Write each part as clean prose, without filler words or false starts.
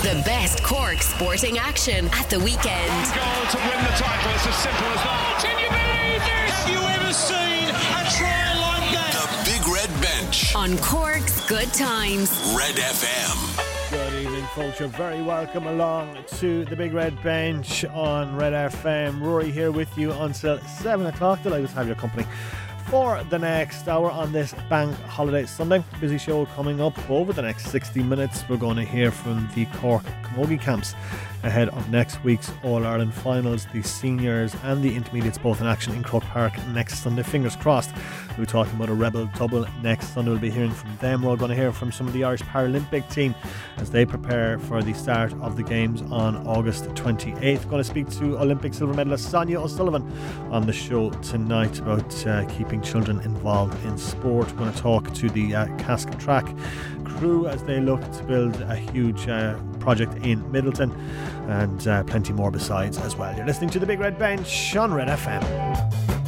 The best Cork sporting action at the weekend. One goal to win the title. It's as simple as that. Can you believe this? Have you ever seen a try like that? The Big Red Bench. On Cork's Good Times. Red FM. Good evening, folks. You're very welcome along to the Big Red Bench on Red FM. Rory here with you until 7 o'clock. Delighted to have your company for the next hour on this bank holiday Sunday. Busy show coming up over the next 60 minutes. We're going to hear from the Cork Camogie camps ahead of next week's All-Ireland finals. The seniors and the intermediates both in action in Croke Park next Sunday. Fingers crossed. We'll be talking about a Rebel double next Sunday. We'll be hearing from them. We're all going to hear from some of the Irish Paralympic team as they prepare for the start of the games on August 28th. Going to speak to Olympic silver medalist Sonia O'Sullivan on the show tonight about keeping children involved in sport. We're going to talk to the Cask Track crew as they look to build a huge project in Middleton, and plenty more besides as well. You're listening to the Big Red Bench on Red FM.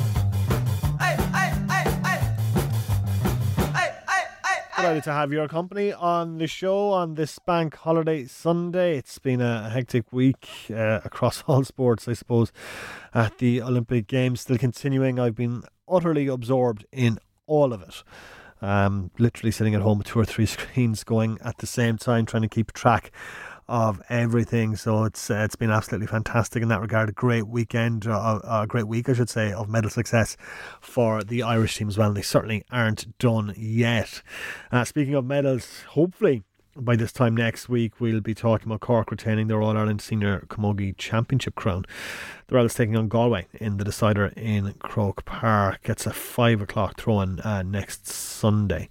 Delighted to have your company on the show on this bank holiday Sunday. It's been a hectic week across all sports, I suppose, at the Olympic Games. Still continuing. I've been utterly absorbed in all of it. Literally sitting at home with 2 or 3 screens going at the same time, trying to keep track of everything. So it's been absolutely fantastic in that regard. A great weekend, a great week, I should say, of medal success for the Irish team as well. And they certainly aren't done yet. Speaking of medals, hopefully by this time next week we'll be talking about Cork retaining their All-Ireland Senior Camogie Championship crown. The Rebels taking on Galway in the decider in Croke Park. It's a 5 o'clock throw-in next Sunday.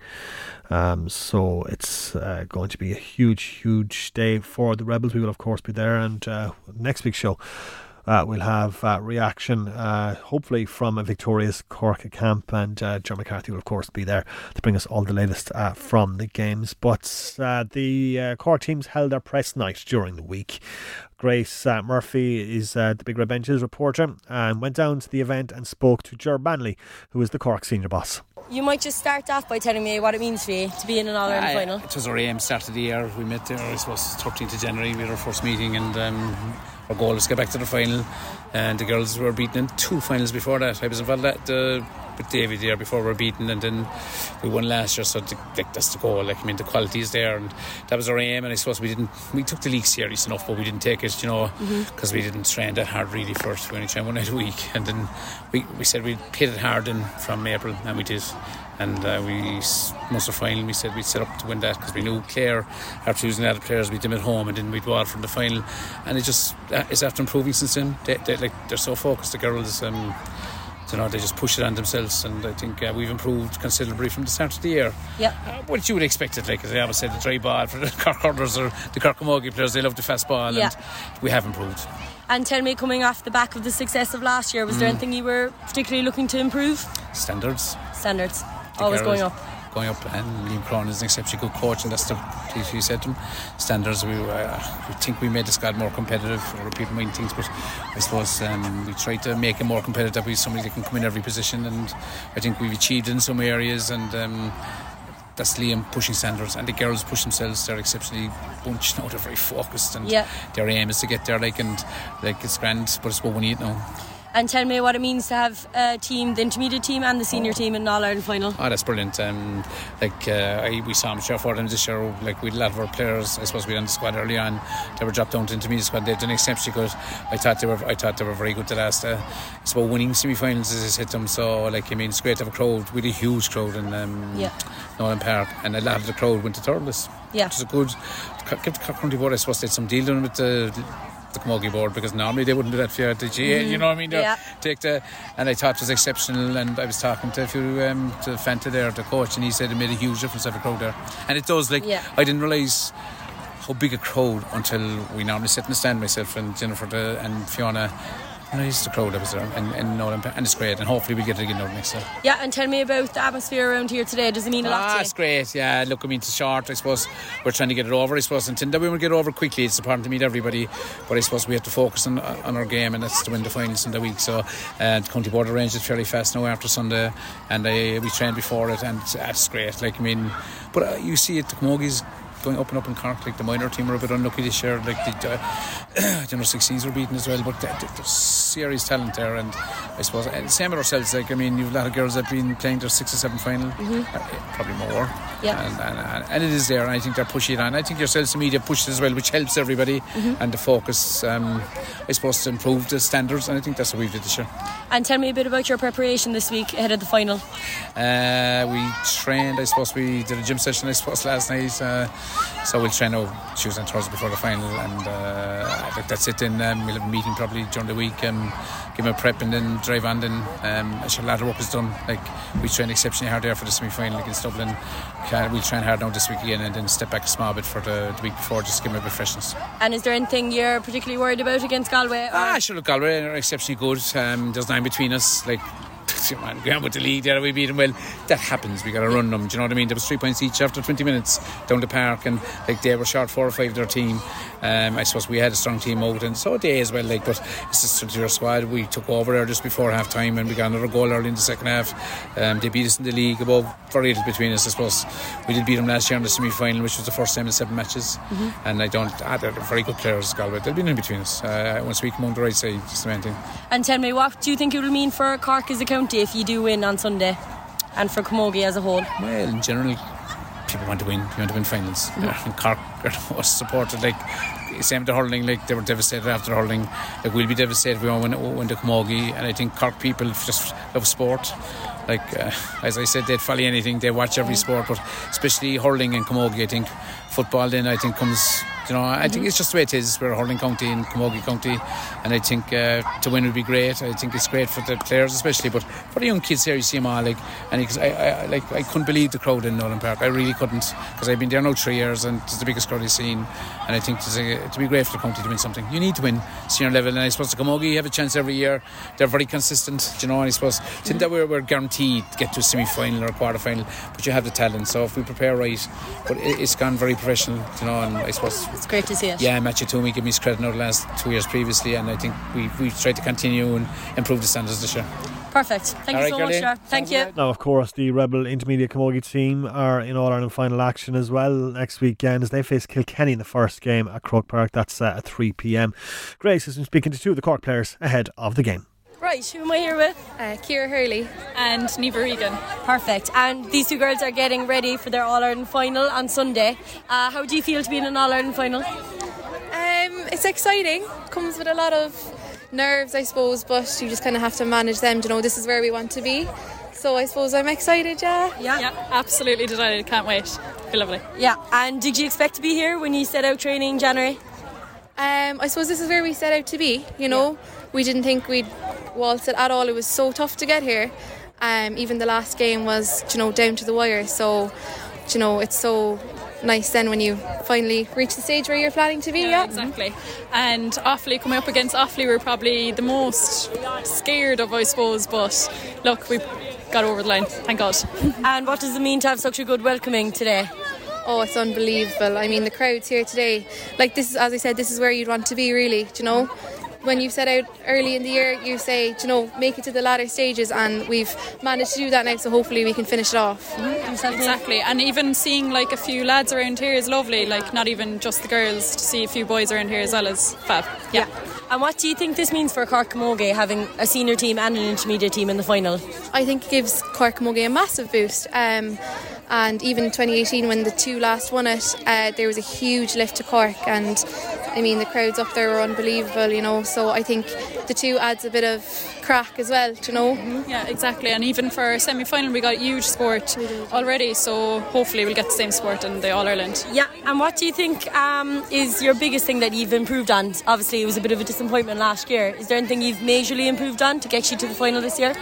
So it's going to be a huge day for the Rebels. We will of course be there, and next week's show we'll have reaction hopefully from a victorious Cork camp, and John McCarthy will of course be there to bring us all the latest from the games. But the Cork teams held their press night during the week. Grace Murphy is the Big Red Bench's reporter and went down to the event and spoke to Ger Banley, who is the Cork senior boss. You might just start off by telling me what it means for you to be in an All-Ireland final. It was our aim, start of the year. We met there, I suppose, 13th of January. We had our first meeting, and our goal was to get back to the final. And the girls were beaten in 2 finals before that. I was involved with David there before we were beaten, and then we won last year. So that's the goal. The quality is there, and that was our aim. And I suppose we took the league serious enough, but we didn't take it, because we didn't train that hard really for it. We only trained 1 night a week, and then we said we'd hit it hard from April, and we did. And most of the final we said we'd set up to win that, because we knew Clare, after using the players, we'd them at home, and then we'd go out from the final. And it just it's after improving since then. They're so focused, the girls. They just push it on themselves, and I think we've improved considerably from the start of the year. Yeah. What you would expect it, as I always said, the dry ball for the Cork hurlers or the Cork Camogie players, they love the fast ball, and we have improved. And tell me, coming off the back of the success of last year, was there anything you were particularly looking to improve? Standards. Always going up. And Liam Cronin is an exceptionally good coach, and that's he said to him. Standards, we think we made the squad more competitive, or people mind things, but I suppose we tried to make it more competitive with somebody that can come in every position, and I think we've achieved in some areas, and that's Liam pushing standards, and the girls push themselves. They're exceptionally bunched now, they're very focused, and their aim is to get there, it's grand, but it's what we need now. And tell me what it means to have a team, the intermediate team and the senior team in an All-Ireland final. Oh, that's brilliant. We saw them share for them this year. We had a lot of our players, I suppose we had on the squad early on, they were dropped down to intermediate squad. They've done exceptionally good. I thought they were very good the last. It's about winning semi-finals, as I said to them. So it's great to have a crowd. We had a huge crowd in Nolan Park, and a lot of the crowd went to Thurles. Yeah. Which is a good. Kept the Cork County Board, I suppose they had some deal done with the Camogie board, because normally they wouldn't do that for you. The GA, you know what I mean? And I thought it was exceptional, and I was talking to a few to Fanta there, the coach, and he said it made a huge difference to have a crowd there, and it does. I didn't realise how big a crowd until we normally sit in the stand, myself and Jennifer and Fiona. And I used the crowd that was there, and it's great, and hopefully we get it again next year. Yeah, and tell me about the atmosphere around here today. Does it mean a lot to you? It's great, yeah. Look, it's short, I suppose. We're trying to get it over, I suppose, and we will get it over quickly. It's important to meet everybody, but I suppose we have to focus on our game, and that's to win the finals in the week. So the County Board arranged it fairly fast now after Sunday, and we trained before it, and it's great. But you see it, the Camogie's going up and up in Cork. Like the minor team were a bit unlucky this year. Like the under 16s were beaten as well, but there's serious talent there. And I suppose and same with ourselves. Like I mean, you've a lot of girls that have been playing their 6 or 7 final, probably more. Yeah. And it is there, and I think they're pushing it on. I think yourselves, the media, push it as well, which helps everybody. And the focus, I suppose, to improve the standards. And I think that's what we did this year. And tell me a bit about your preparation this week ahead of the final. We trained, I suppose we did a gym session, I suppose, last night. So we'll train out Tuesday and Thursday before the final, and that's it. Then we'll have a meeting probably during the week, give me a prep and then drive on. Then a lot of work is done. Like we trained exceptionally hard there for the semi-final against Dublin. We'll train hard now this week again, and then step back a small bit for the week before, just to give me a bit of freshness. And is there anything you're particularly worried about against Galway? Sure, look, Galway are exceptionally good. There's 9 between us. Like, man, going with the lead there, we beat them. Well, that happens. We got to run them. Do you know what I mean? There was 3 points each after 20 minutes down the park, and like they were short 4 or 5 of their team. I suppose we had a strong team out, and so they as well. Like, but it's just to their squad. We took over there just before half time, and we got another goal early in the second half. They beat us in the league, above very little between us. I suppose we did beat them last year in the semi-final, which was the first time in 7 matches. And they're very good players, Galway. They'll be in between us once we come on the right side. Just the main thing. And tell me, what do you think it will mean for Cork as a county if you do win on Sunday, and for Camogie as a whole? Well, in general, people want to win. You want to win finals. And Cork are the most supported. Like same with the hurling. Like they were devastated after the hurling. Like we'll be devastated if we won't win the Camogie. And I think Cork people just love sport. Like as I said, they'd follow anything. They watch every sport, but especially hurling and Camogie. I think football then comes. I think it's just the way it is. We're a hurling county and Camogie county, and I think to win would be great. I think it's great for the players especially, but for the young kids here, you see them all I couldn't believe the crowd in Nolan Park. I really couldn't, because I've been there now 3 years, and it's the biggest crowd I've seen. And I think to be great for the county to win something, you need to win senior level. And I suppose the Camogie have a chance every year. They're very consistent, and I suppose think that we're guaranteed to get to a semi-final or a quarter-final, but you have the talent. So if we prepare right, but it's gone very professional, and I suppose it's great to see it. Yeah, Matthew Toomey gave me his credit now the last 2 years previously, and I think we've tried to continue and improve the standards this year. Perfect. Thank you so much, Jar. Thank you. Now, of course, the Rebel Intermediate Camogie team are in All-Ireland final action as well next weekend as they face Kilkenny in the first game at Croke Park. That's at 3 p.m. Grace has been speaking to 2 of the Cork players ahead of the game. Right, who am I here with? Ciara Hurley and Neva Regan. Perfect. And these 2 girls are getting ready for their All-Ireland final on Sunday. How do you feel to be in an All-Ireland final? It's exciting. Comes with a lot of nerves, I suppose, but you just kind of have to manage them. This is where we want to be. So I suppose I'm excited, Yeah, absolutely delighted. Can't wait. Be lovely. Yeah, and did you expect to be here when you set out training in January? I suppose this is where we set out to be, We didn't think we'd waltz it at all. It was so tough to get here. Even the last game was, down to the wire. So, it's so nice then when you finally reach the stage where you're planning to be. Yeah, exactly. And Offaly, coming up against Offaly, we're probably the most scared of, I suppose, but look, we got over the line, thank God. And what does it mean to have such a good welcoming today? Oh, it's unbelievable. I mean, the crowds here today, like this is, as I said, this is where you'd want to be, really. When you set out early in the year, you say, make it to the latter stages, and we've managed to do that now, so hopefully we can finish it off. Exactly. And even seeing a few lads around here is lovely, not even just the girls, to see a few boys around here as well is fab. Yeah. And what do you think this means for Cork Camogie, having a senior team and an intermediate team in the final? I think it gives Cork Camogie a massive boost. And even in 2018, when the 2 last won it, there was a huge lift to Cork, and I mean the crowds up there were unbelievable, so I think the 2 adds a bit of crack as well, Yeah, exactly. And even for our semi-final we got huge support already, so hopefully we'll get the same support in the All-Ireland. Yeah. And what do you think is your biggest thing that you've improved on? Obviously it was a bit of a disappointment last year. Is there anything you've majorly improved on to get you to the final this year?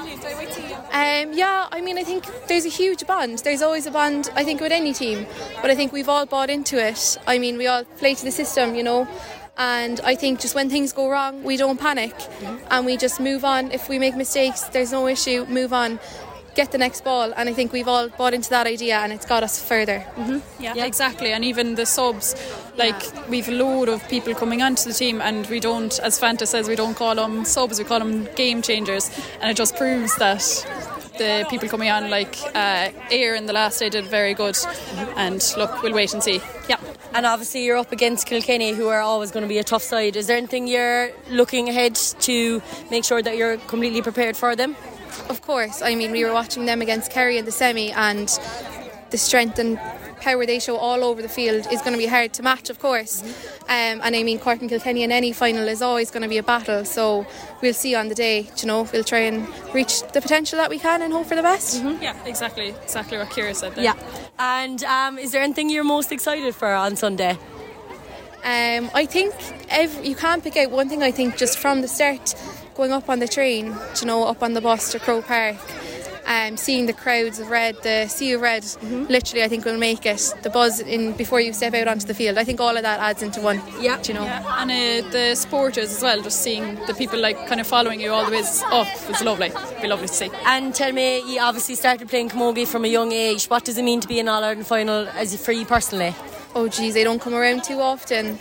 I think there's a huge bond. There's always a bond, I think, with any team, but I think we've all bought into it. I mean, we all play to the system, and I think just when things go wrong, we don't panic, and we just move on. If we make mistakes, there's no issue, move on, get the next ball, and I think we've all bought into that idea, and it's got us further. Yeah, exactly. And even the subs, we've a load of people coming onto the team, and we don't, as Fanta says, we don't call them subs, we call them game changers, and it just proves that the people coming on, Éire in the last day did very good, and look, we'll wait and see. Yeah. And obviously you're up against Kilkenny, who are always going to be a tough side. Is there anything you're looking ahead to make sure that you're completely prepared for them? Of course. I mean, we were watching them against Kerry in the semi, and the strength and power they show all over the field is going to be hard to match, of course. And I mean, Cork and Kilkenny in any final is always going to be a battle, so we'll see on the day. We'll try and reach the potential that we can and hope for the best. Yeah, exactly what Ciara said there. Yeah. And is there anything you're most excited for on Sunday? I think you can't pick out one thing. I think just from the start, going up on the train, up on the bus to Croke Park, seeing the crowds of red, the sea of red, literally I think will make it. The buzz before you step out onto the field, I think all of that adds into one. Yeah. And the supporters as well, just seeing the people kind of following you all the way up, it's lovely. It'd be lovely to see. And tell me, you obviously started playing camogie from a young age. What does it mean to be in All-Ireland final for you personally? Oh geez, they don't come around too often.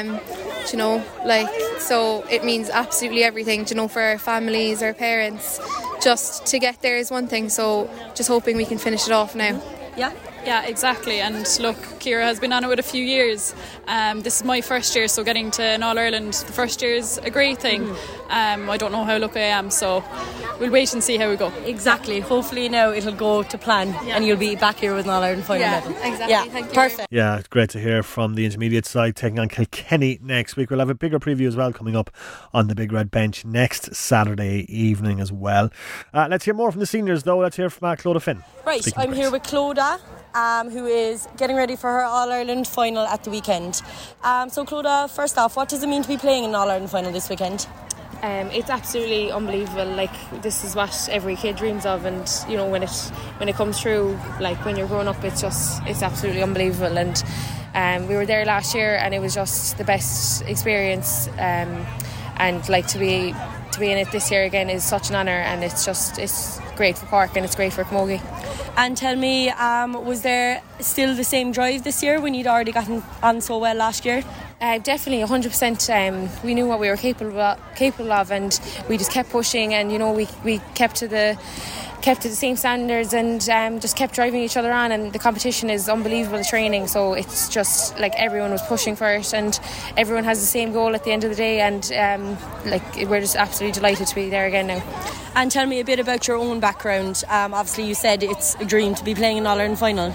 So it means absolutely everything, for our families, our parents. Just to get there is one thing, so just hoping we can finish it off now. Yeah, exactly. And look, Ciara has been on it with a few years. This is my first year, so getting to an All-Ireland the first year is a great thing. I don't know how lucky I am, so we'll wait and see how we go. Exactly. Hopefully now it'll go to plan and you'll be back here with an All-Ireland final medal. Exactly. Yeah, thank you. perfect. Yeah, it's great to hear from the intermediate side taking on Kilkenny next week. We'll have a bigger preview as well coming up on the Big Red Bench next Saturday evening as well. Let's hear more from the seniors though. Let's hear from Clodagh Finn. Right, I'm here with Clodagh, who is getting ready for her All-Ireland final at the weekend. So Clodagh, first off, what does it mean to be playing an All-Ireland final this weekend? It's absolutely unbelievable. This is what every kid dreams of, and when it comes through, when you're growing up, it's absolutely unbelievable. And we were there last year, and it was just the best experience. And to be in it this year again is such an honour, and it's great for Cork and it's great for camogie. And tell me, was there still the same drive this year when you'd already gotten on so well last year? Definitely 100%. We knew what we were capable of, and we just kept pushing, and we kept to the same standards, and just kept driving each other on. And the competition is unbelievable, the training, so it's just everyone was pushing for it, and everyone has the same goal at the end of the day, and we're just absolutely delighted to be there again now. And tell me a bit about your own background. Obviously you said it's a dream to be playing an All-Ireland final.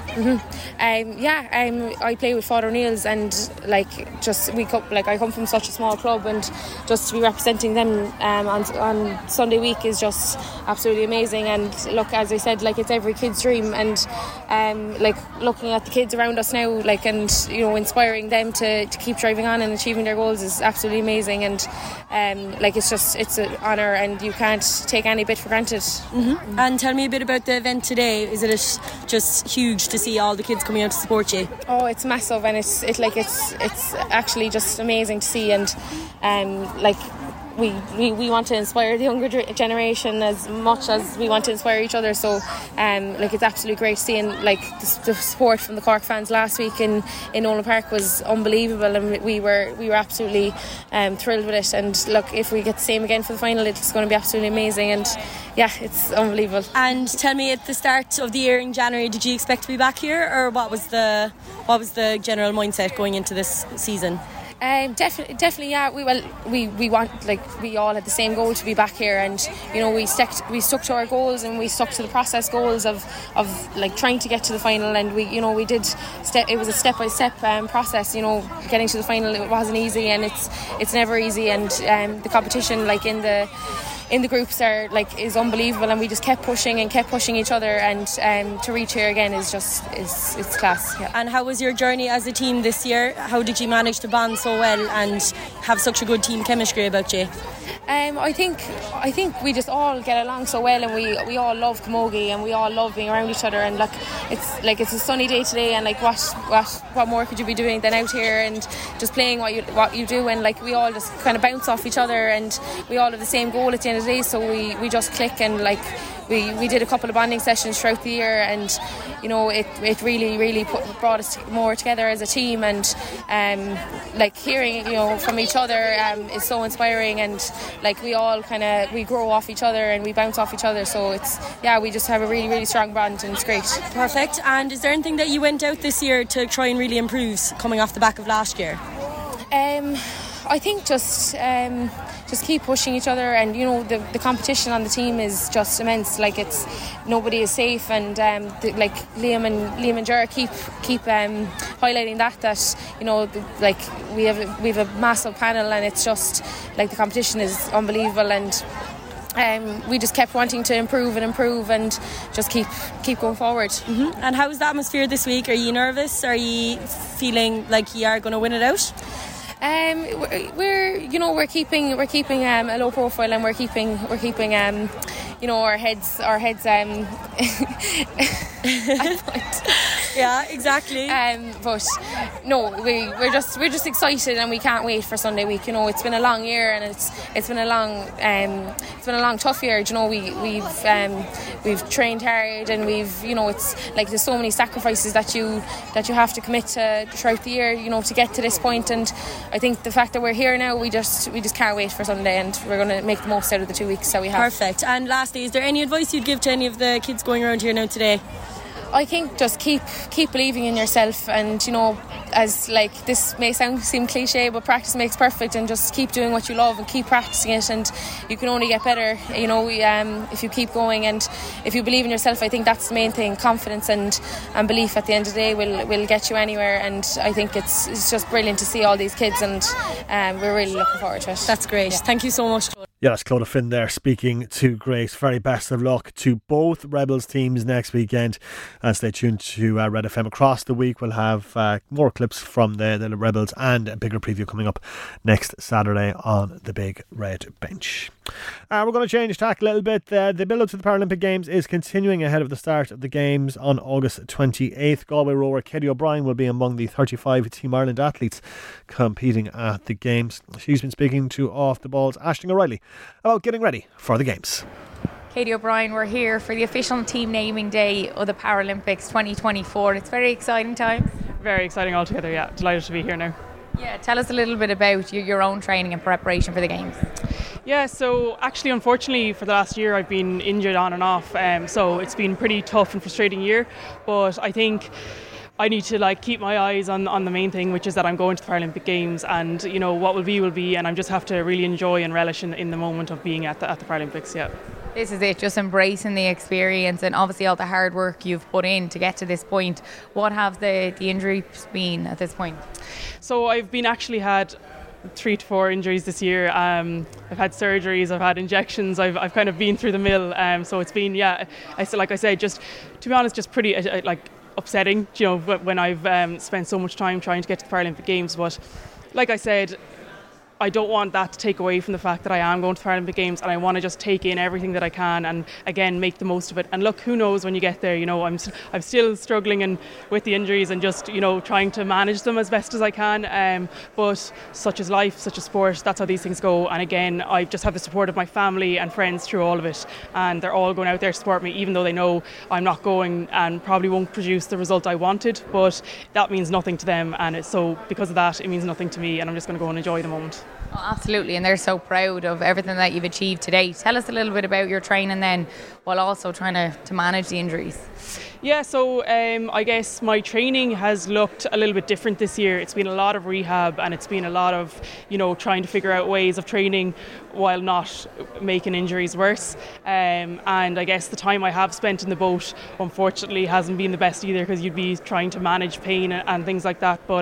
I play with Father O'Neill's, and I come from such a small club, and just to be representing them on Sunday week is just absolutely amazing. And look, as I said, it's every kid's dream, and looking at the kids around us now, and inspiring them to keep driving on and achieving their goals is absolutely amazing. And it's an honour, and you can't take any bit for granted. And tell me a bit about the event today. Is it just huge to see all the kids coming out to support you? Oh, it's massive, and it's actually just amazing to see. And we want to inspire the younger generation as much as we want to inspire each other. So it's absolutely great seeing the support from the Cork fans last week in Nolan Park was unbelievable, and we were absolutely thrilled with it. And look, if we get the same again for the final, it's going to be absolutely amazing. And yeah, it's unbelievable. And tell me, at the start of the year in January, did you expect to be back here, or what was the general mindset going into this season? Definitely, yeah. We want, we all had the same goal to be back here, and we stuck to our goals, and we stuck to the process goals of trying to get to the final. And we did it was a step by step process. Getting to the final, it wasn't easy, and it's never easy. And the competition in the groups is unbelievable, and we just kept pushing each other, and to reach here again is it's class. Yeah. And how was your journey as a team this year? How did you manage to bond so well and have such a good team chemistry about you? I think we just all get along so well, and we all love camogie, and we all love being around each other. And it's a sunny day today, and what more could you be doing than out here and just playing what you do, and we all just kind of bounce off each other, and we all have the same goal at the end of the day, so we just click. And we did a couple of bonding sessions throughout the year, and it really brought us more together as a team. And hearing from each other is so inspiring, and like we all we grow off each other and we bounce off each other, so we just have a really, really strong bond, and it's great. Perfect. And is there anything that you went out this year to try and really improve coming off the back of last year? I think just keep pushing each other, and the competition on the team is just immense. Like, nobody is safe, and Liam and Ger keep highlighting that we have a massive panel, and it's just like the competition is unbelievable, and we just kept wanting to improve and just keep going forward. Mm-hmm. And how is the atmosphere this week? Are you nervous? Are you feeling like you are going to win it out? We're keeping a low profile, and we're keeping our heads yeah, exactly. But no, we're just excited, and we can't wait for Sunday week. It's been a long year, and it's been a long tough year. We've trained hard, and it's like there's so many sacrifices that you have to commit to throughout the year, to get to this point. And I think the fact that we're here now, we just can't wait for Sunday, and we're going to make the most out of the 2 weeks that we have. Perfect. And lastly, is there any advice you'd give to any of the kids going around here now today? I think just keep believing in yourself, and as this may seem cliche, but practice makes perfect, and just keep doing what you love and keep practicing it, and you can only get better if you keep going, and if you believe in yourself. I think that's the main thing. Confidence and belief at the end of the day will get you anywhere, and I think it's just brilliant to see all these kids, and we're really looking forward to it. That's great. Yeah. Thank you so much. Yeah, that's Clodagh Finn there speaking to Grace. Very best of luck to both Rebels teams next weekend, and stay tuned to Red FM across the week. We'll have more clips from the Rebels and a bigger preview coming up next Saturday on the Big Red Bench. We're going to change tack a little bit. The build-up to the Paralympic Games is continuing ahead of the start of the Games on August 28th. Galway rower Katie O'Brien will be among the 35 Team Ireland athletes competing at the Games. She's been speaking to Off the Ball's Aisling O'Reilly about getting ready for the Games. Katie O'Brien, we're here for the official team naming day of the Paralympics 2024. It's very exciting times. Very exciting altogether, yeah. Delighted to be here now. Yeah, tell us a little bit about your own training and preparation for the Games. Yeah, so actually, unfortunately, for the last year I've been injured on and off, so it's been a pretty tough and frustrating year, but I think I need to keep my eyes on the main thing, which is that I'm going to the Paralympic Games, and what will be, and I just have to really enjoy and relish in the moment of being at the Paralympics. Yeah. This is it, just embracing the experience and obviously all the hard work you've put in to get to this point. What have the injuries been at this point? So I've been actually had 3 to 4 injuries this year. I've had surgeries, I've had injections, I've kind of been through the mill. So it's been, just to be honest, just pretty upsetting, when I've spent so much time trying to get to the Paralympic Games. But like I said, I don't want that to take away from the fact that I am going to the Paralympic Games, and I want to just take in everything that I can and again make the most of it. And look, who knows when you get there, I'm still struggling and with the injuries and just trying to manage them as best as I can, but such is life, such is sport, that's how these things go. And again, I just have the support of my family and friends through all of it, and they're all going out there to support me, even though they know I'm not going and probably won't produce the result I wanted, but that means nothing to them, and so because of that it means nothing to me, and I'm just going to go and enjoy the moment. Oh, absolutely, and they're so proud of everything that you've achieved today. Tell us a little bit about your training then, while also trying to manage the injuries. Yeah, so I guess my training has looked a little bit different this year. It's been a lot of rehab, and it's been a lot of trying to figure out ways of training while not making injuries worse. And I guess the time I have spent in the boat unfortunately hasn't been the best either, because you'd be trying to manage pain and things like that. But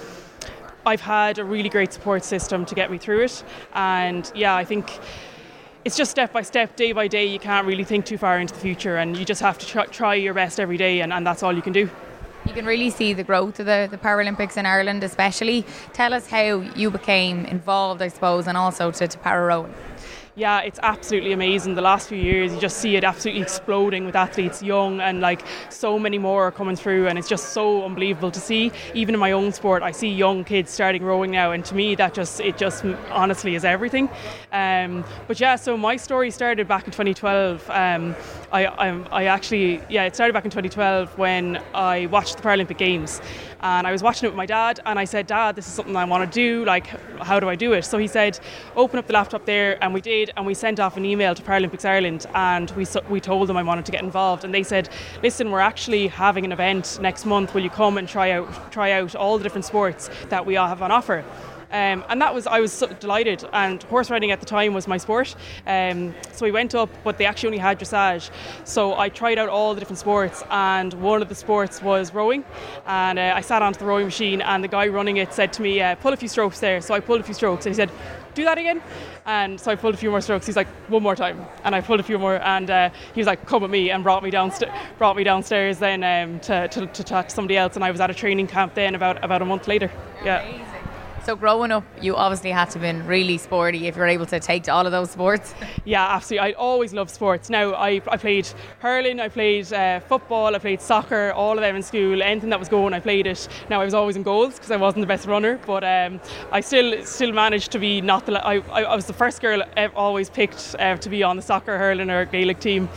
I've had a really great support system to get me through it, and yeah, I think it's just step by step, day by day. You can't really think too far into the future, and you just have to try your best every day, and that's all you can do. You can really see the growth of the Paralympics in Ireland especially. Tell us how you became involved, I suppose, and also to para-rowing. Yeah, it's absolutely amazing. The last few years you just see it absolutely exploding with athletes, young, and so many more are coming through, and it's just so unbelievable to see. Even in my own sport, I see young kids starting rowing now, and to me it just honestly is everything. But yeah, so my story started back in 2012. It started back in 2012 when I watched the Paralympic Games. and I was watching it with my dad, and I said, Dad, this is something I want to do, like how do I do it? So he said, open up the laptop there, and we did, and we sent off an email to Paralympics Ireland, and we told them I wanted to get involved, and they said, listen, we're actually having an event next month, will you come and try out all the different sports that we all have on offer? And I was so delighted, and horse riding at the time was my sport, so we went up, but they actually only had dressage, so I tried out all the different sports, and one of the sports was rowing, and I sat onto the rowing machine, and the guy running it said to me, pull a few strokes there. So I pulled a few strokes, and he said, do that again, and so I pulled a few more strokes. He's like, one more time, and I pulled a few more, and he was like, come with me, and brought me downstairs then to chat to somebody else, and I was at a training camp then about a month later. Yeah. So growing up, you obviously had to have been really sporty if you're able to take to all of those sports. Yeah, absolutely. I always loved sports. Now, I played hurling, I played football, I played soccer, all of them in school. Anything that was going, I played it. Now, I was always in goals because I wasn't the best runner, but I still managed to be not the... I was the first girl always picked to be on the soccer, hurling or Gaelic team.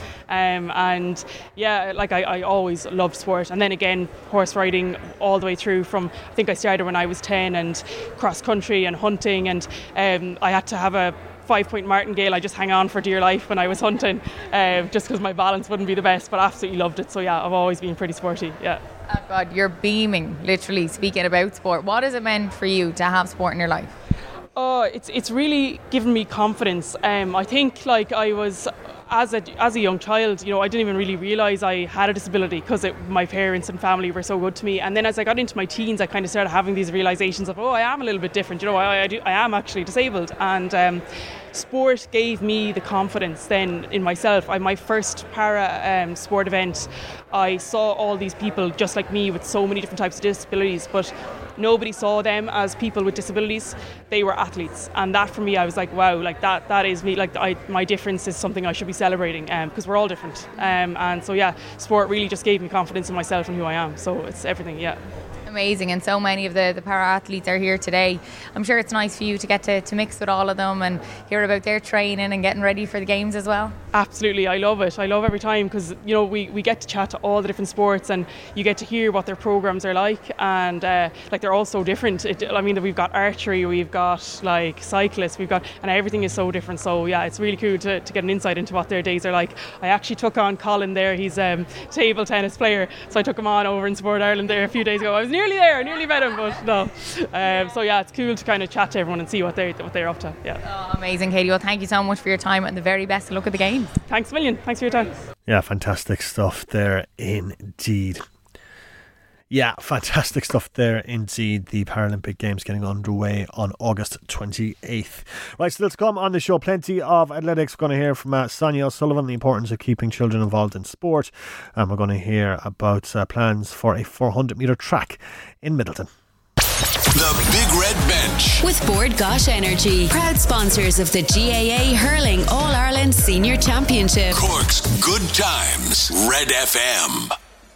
And yeah, like I always loved sport. And then again, horse riding all the way through from, I think I started when I was 10, and cross country and hunting, and I had to have a 5-point martingale. I just hang on for dear life when I was hunting, just because my balance wouldn't be the best, but absolutely loved it. So yeah, I've always been pretty sporty. Yeah. Oh God, you're beaming, literally, speaking about sport. What has it meant for you to have sport in your life? Oh, it's really given me confidence. I think like I was... As a young child, I didn't even really realise I had a disability because my parents and family were so good to me. And then as I got into my teens, I kind of started having these realisations of, I am a little bit different. I am actually disabled. And sport gave me the confidence then in myself. My first para sport event, I saw all these people just like me with so many different types of disabilities, but nobody saw them as people with disabilities. They were athletes, and that for me, I was like, wow, like that is me. Like my difference is something I should be celebrating, because we're all different. And so yeah, sport really just gave me confidence in myself and who I am. So it's everything. Yeah. Amazing, and so many of the para-athletes are here today. I'm sure it's nice for you to get to mix with all of them and hear about their training and getting ready for the games as well. Absolutely, I love it. I love every time, because we get to chat to all the different sports, and you get to hear what their programs are like, and like they're all so different. We've got archery, we've got like cyclists, and everything is so different. So yeah, it's really cool to get an insight into what their days are like. I actually took on Colin there. He's a table tennis player, so I took him on over in Sport Ireland there a few days ago. I was nearly there, nearly met him, but no. So yeah, it's cool to kind of chat to everyone and see what they're up to. Yeah. Oh, amazing, Katie. Well, thank you so much for your time, and the very best of luck at the game. Thanks a million. Thanks for your time. Yeah, fantastic stuff there indeed. Yeah, fantastic stuff there indeed. The Paralympic Games getting underway on August 28th. Right, still to come on the show, plenty of athletics. We're going to hear from Sonia O'Sullivan, the importance of keeping children involved in sport. And we're going to hear about plans for a 400 metre track in Middleton. The Big Red Bench. With Bord Gáis Energy, proud sponsors of the GAA Hurling All-Ireland Senior Championship. Cork's Good Times, Red FM.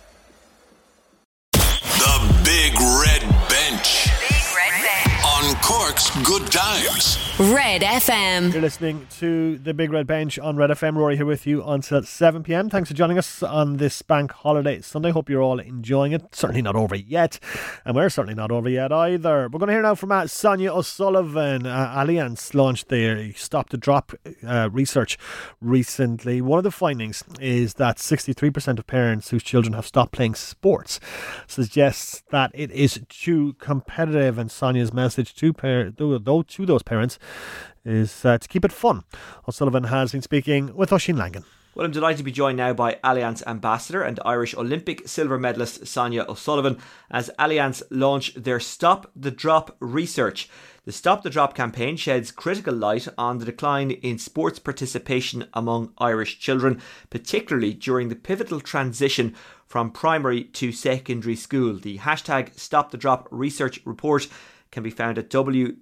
The Big Red Bench. On Cork's Good Times, Red FM. You're listening to the Big Red Bench on Red FM. Rory here with you until 7pm. Thanks for joining us on this bank holiday Sunday. Hope you're all enjoying it. Certainly not over yet, and we're certainly not over yet either. We're going to hear now from Sonia O'Sullivan. Allianz launched their Stop the Drop research recently. One of the findings is that 63% of parents whose children have stopped playing sports suggests that it is too competitive, and Sonia's message to those parents is to keep it fun. O'Sullivan has been speaking with Oisín Langan. Well, I'm delighted to be joined now by Allianz Ambassador and Irish Olympic silver medalist Sonia O'Sullivan as Allianz launch their Stop the Drop research. The Stop the Drop campaign sheds critical light on the decline in sports participation among Irish children, particularly during the pivotal transition from primary to secondary school. The hashtag Stop the Drop research report can be found at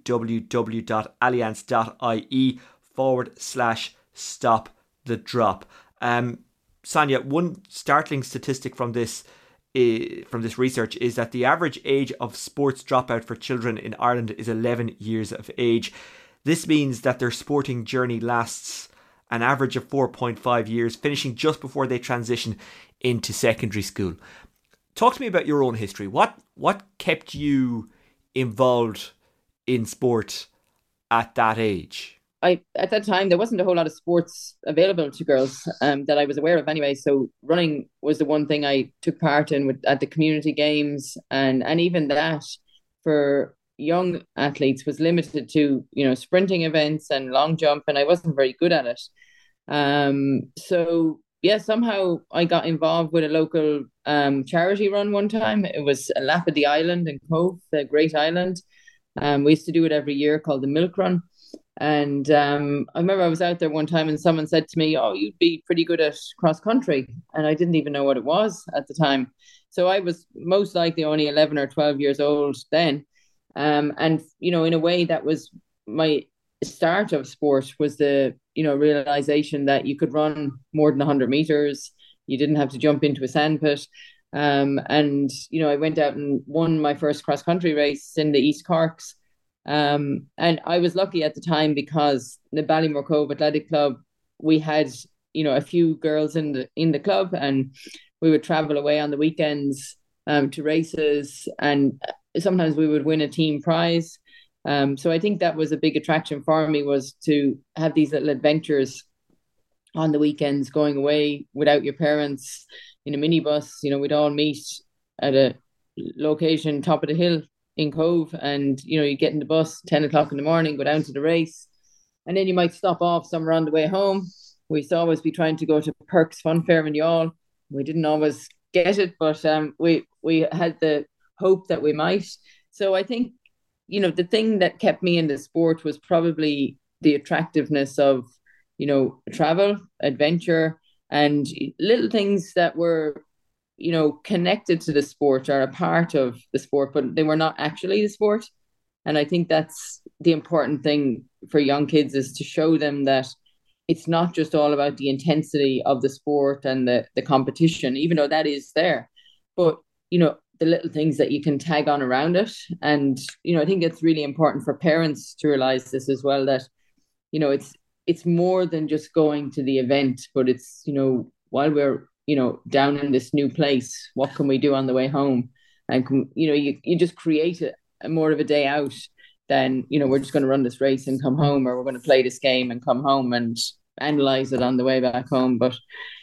www.allianz.ie/stop the drop. Sonia, one startling statistic from this research is that the average age of sports dropout for children in Ireland is 11 years of age. This means that their sporting journey lasts an average of 4.5 years, finishing just before they transition into secondary school. Talk to me about your own history. What kept you involved in sport at that age? At that time, there wasn't a whole lot of sports available to girls that I was aware of anyway. So running was the one thing I took part in at the community games. And even that for young athletes was limited to, sprinting events and long jump. And I wasn't very good at it. So yeah, somehow I got involved with a local charity run one time. It was a lap of the island in Cove, the Great Island. We used to do it every year, called the Milk Run. And I remember I was out there one time and someone said to me, "Oh, you'd be pretty good at cross country." And I didn't even know what it was at the time. So I was most likely only 11 or 12 years old then. And, in a way that was my start of sport, was the, realization that you could run more than 100 meters. You didn't have to jump into a sandpit. And, I went out and won my first cross country race in the East Corks. And I was lucky at the time because the Ballymore Cove Athletic Club, we had, a few girls in the club, and we would travel away on the weekends to races, and sometimes we would win a team prize. So I think that was a big attraction for me, was to have these little adventures on the weekends, going away without your parents in a minibus. We'd all meet at a location top of the hill in Cove, and you get in the bus 10 o'clock in the morning, go down to the race, and then you might stop off somewhere on the way home. We used to always be trying to go to Perks Fun Fair in Youghal. We didn't always get it, but we had the hope that we might. So I think the thing that kept me in the sport was probably the attractiveness of travel, adventure, and little things that were connected to the sport, or a part of the sport, but they were not actually the sport. And I think that's the important thing for young kids, is to show them that it's not just all about the intensity of the sport and the competition, even though that is there, but the little things that you can tag on around it. And I think it's really important for parents to realize this as well, that it's more than just going to the event, but it's while we're down in this new place, what can we do on the way home? And you just create a more of a day out than we're just going to run this race and come home, or we're going to play this game and come home and analyze it on the way back home. But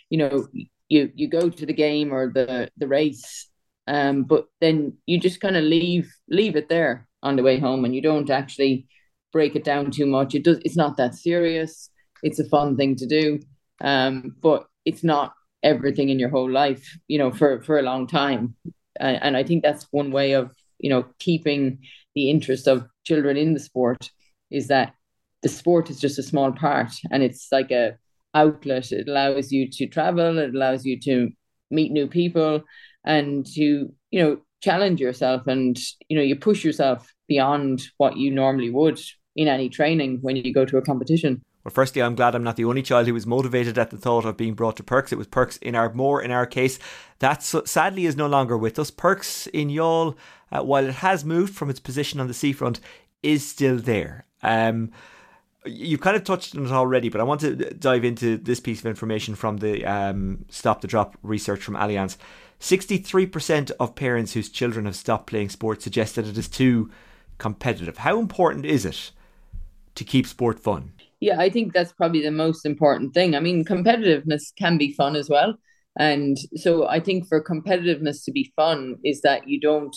you go to the game or the race, but then you just kind of leave it there on the way home, and you don't actually break it down too much. It's not that serious. It's a fun thing to do, but it's not everything in your whole life, for a long time. And I think that's one way of, keeping the interest of children in the sport, is that the sport is just a small part, and it's like a outlet. It allows you to travel. It allows you to meet new people, and to, challenge yourself, and, you push yourself beyond what you normally would in any training when you go to a competition. Well, firstly, I'm glad I'm not the only child who was motivated at the thought of being brought to Perks. It was Perks in our case. That sadly is no longer with us. Perks in Youghal, while it has moved from its position on the seafront, is still there. You've kind of touched on it already, but I want to dive into this piece of information from the Stop the Drop research from Allianz. 63% of parents whose children have stopped playing sport suggest that it is too competitive. How important is it to keep sport fun? Yeah, I think that's probably the most important thing. I mean, competitiveness can be fun as well. And so I think for competitiveness to be fun is that you don't,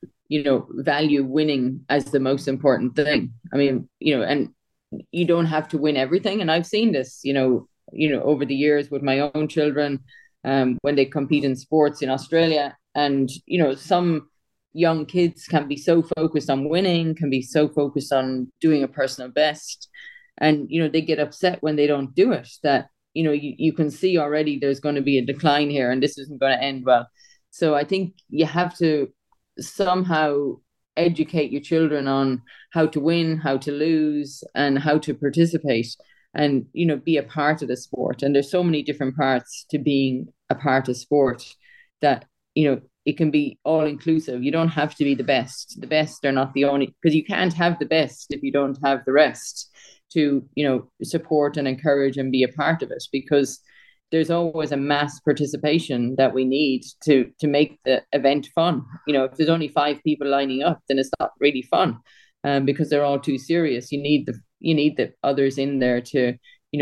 value winning as the most important thing. I mean, and you don't have to win everything. And I've seen this, over the years with my own children, when they compete in sports in Australia. And, some young kids can be so focused on winning, can be so focused on doing a personal best. And, they get upset when they don't do it, that, you can see already there's going to be a decline here and this isn't going to end well. So I think you have to somehow educate your children on how to win, how to lose, and how to participate, and, be a part of the sport. And there's so many different parts to being a part of sport that, it can be all inclusive. You don't have to be the best. The best are not the only, because you can't have the best if you don't have the rest to, support and encourage and be a part of it. Because there's always a mass participation that we need to make the event fun. If there's only 5 people lining up, then it's not really fun, because they're all too serious. You need the others in there to,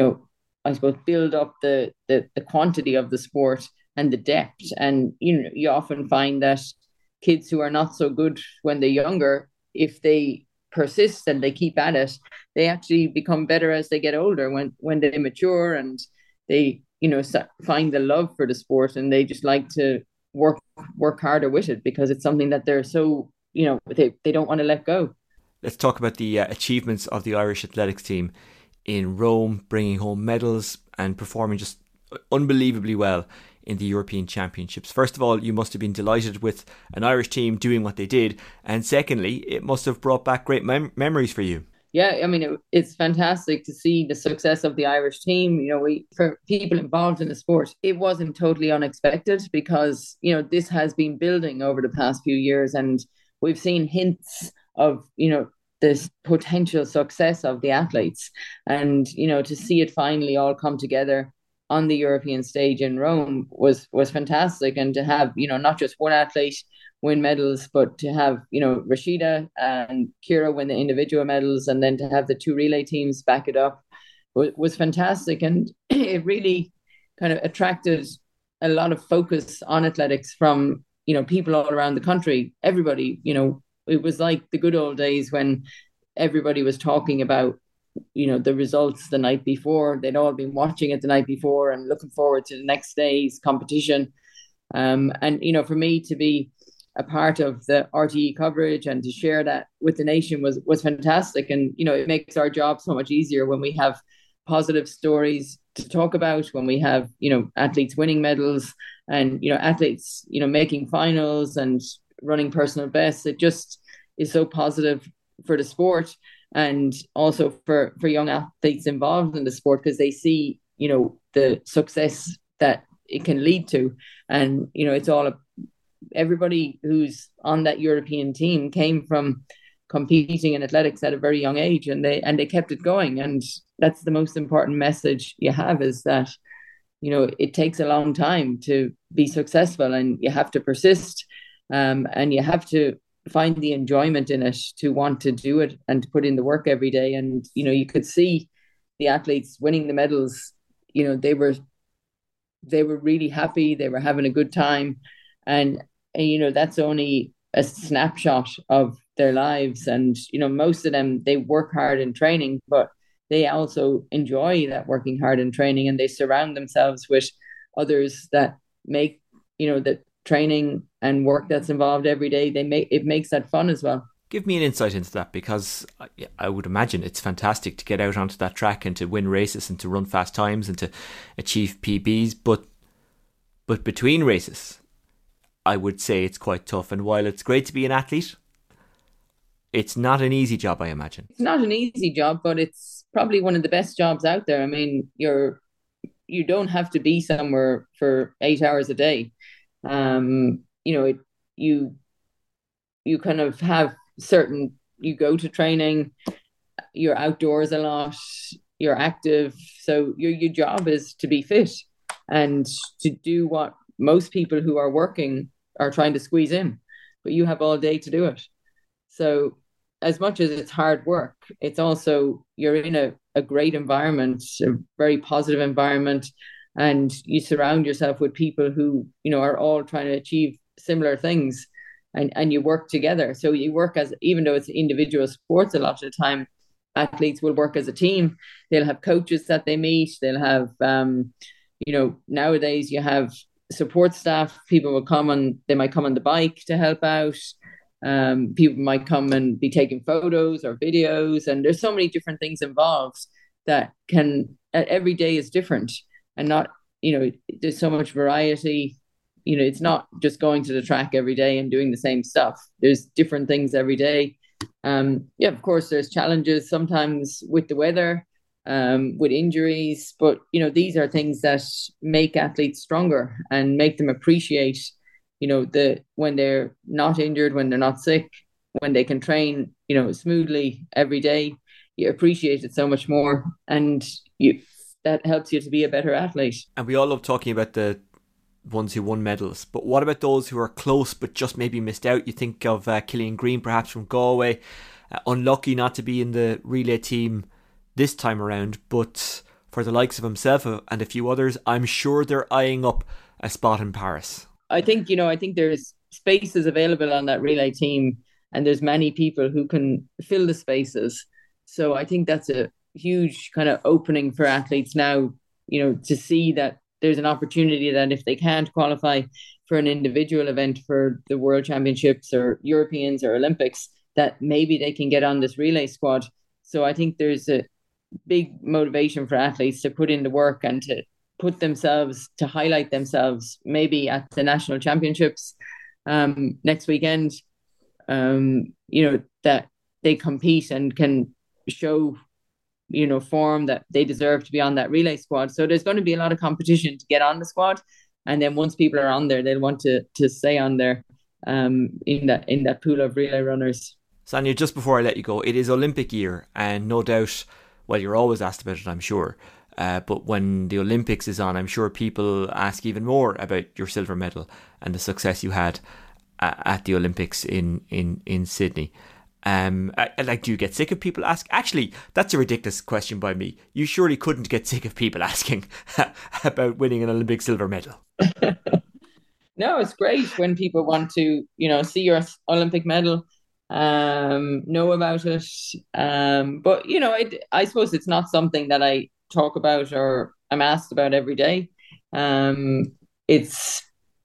I suppose, build up the quantity of the sport and the depth. And you often find that kids who are not so good when they're younger, if they persist and they keep at it, they actually become better as they get older, when they mature and they find the love for the sport, and they just like to work harder with it, because it's something that they're so, they don't want to let go. Let's talk about the achievements of the Irish athletics team in Rome, bringing home medals and performing just unbelievably well in the European Championships. First of all, you must have been delighted with an Irish team doing what they did, and secondly, it must have brought back great memories for you. Yeah, I mean, it's fantastic to see the success of the Irish team. For people involved in the sport, it wasn't totally unexpected, because, this has been building over the past few years, and we've seen hints of, this potential success of the athletes. And, to see it finally all come together on the European stage in Rome was fantastic. And to have, not just one athlete win medals, but to have, Rashida and Kira win the individual medals, and then to have the 2 relay teams back it up was fantastic. And it really kind of attracted a lot of focus on athletics from, people all around the country. Everybody, it was like the good old days when everybody was talking about, the results the night before. They'd all been watching it the night before and looking forward to the next day's competition. And, for me to be a part of the RTE coverage and to share that with the nation was fantastic. And, it makes our job so much easier when we have positive stories to talk about, when we have, athletes winning medals and, athletes, making finals and running personal bests. It just is so positive for the sport, and also for young athletes involved in the sport, because they see, the success that it can lead to. And, it's all everybody who's on that European team came from competing in athletics at a very young age, and they kept it going. And that's the most important message you have, is that, it takes a long time to be successful, and you have to persist, and you have to find the enjoyment in it to want to do it and to put in the work every day. And, you could see the athletes winning the medals, they were really happy. They were having a good time. And that's only a snapshot of their lives. And, most of them, they work hard in training, but they also enjoy that working hard in training, and they surround themselves with others that make, that training and work that's involved every day. It makes that fun as well. Give me an insight into that, because I would imagine it's fantastic to get out onto that track and to win races and to run fast times and to achieve PBs, but between races, I would say it's quite tough. And while it's great to be an athlete, it's not an easy job, I imagine. It's not an easy job, but it's probably one of the best jobs out there. I mean, you don't have to be somewhere for 8 hours a day. You kind of have you go to training, you're outdoors a lot, you're active. So your job is to be fit and to do what most people who are working are trying to squeeze in, but you have all day to do it. So as much as it's hard work, it's also, you're in a great environment, a very positive environment, and you surround yourself with people who, are all trying to achieve similar things, and you work together. So you work even though it's individual sports, a lot of the time, athletes will work as a team. They'll have coaches that they meet. They'll have, nowadays you have support staff. People will come and they might come on the bike to help out. People might come and be taking photos or videos, and there's so many different things involved that every day is different, and not, there's so much variety. It's not just going to the track every day and doing the same stuff. There's different things every day. Of course, there's challenges sometimes with the weather, with injuries, but these are things that make athletes stronger and make them appreciate, when they're not injured, when they're not sick, when they can train, smoothly every day. You appreciate it so much more, and that helps you to be a better athlete. And we all love talking about the ones who won medals, but what about those who are close but just maybe missed out? You think of Killian Green perhaps from Galway, unlucky not to be in the relay team this time around, but for the likes of himself and a few others, I'm sure they're eyeing up a spot in Paris. I think there's spaces available on that relay team, and there's many people who can fill the spaces. So I think that's a huge kind of opening for athletes now, to see that there's an opportunity that if they can't qualify for an individual event for the World Championships or Europeans or Olympics, that maybe they can get on this relay squad. So I think there's a big motivation for athletes to put in the work and to to highlight themselves, maybe at the national championships next weekend, that they compete and can show, form that they deserve to be on that relay squad. So there's going to be a lot of competition to get on the squad. And then once people are on there, they'll want to stay on there in that pool of relay runners. Sonia, just before I let you go, it is Olympic year, and no doubt, well, you're always asked about it, I'm sure. But when the Olympics is on, I'm sure people ask even more about your silver medal and the success you had at the Olympics in Sydney. Do you get sick of people asking? Actually, that's a ridiculous question by me. You surely couldn't get sick of people asking about winning an Olympic silver medal. No, it's great when people want to, see your Olympic medal, know about it. But, I suppose it's not something that I talk about or I'm asked about every day. It's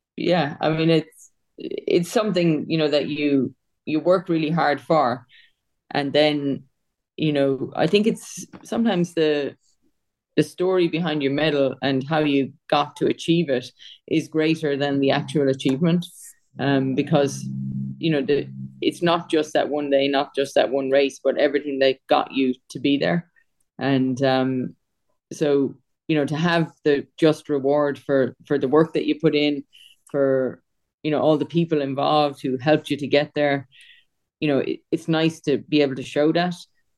something, that you work really hard for. And then, I think it's sometimes the story behind your medal and how you got to achieve it is greater than the actual achievement. Because, it's not just that one day, not just that one race, but everything that got you to be there. And so, to have the just reward for the work that you put in, for, all the people involved who helped you to get there, it's nice to be able to show that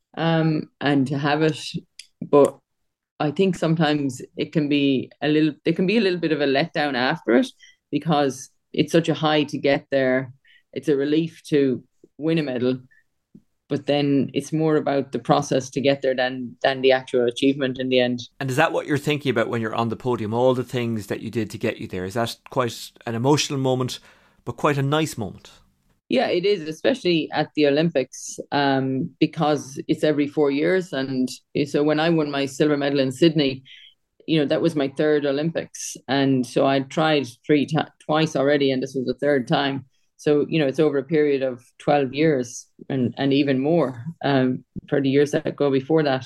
and to have it. But I think sometimes it can be a little bit of a letdown after it, because it's such a high to get there. It's a relief to win a medal, but then it's more about the process to get there than the actual achievement in the end. And is that what you're thinking about when you're on the podium? All the things that you did to get you there? Is that quite an emotional moment, but quite a nice moment? Yeah, it is, especially at the Olympics, because it's every 4 years. And so when I won my silver medal in Sydney, that was my third Olympics. And so I tried twice already, and this was the third time. So, it's over a period of 12 years and even more for the years that go before that,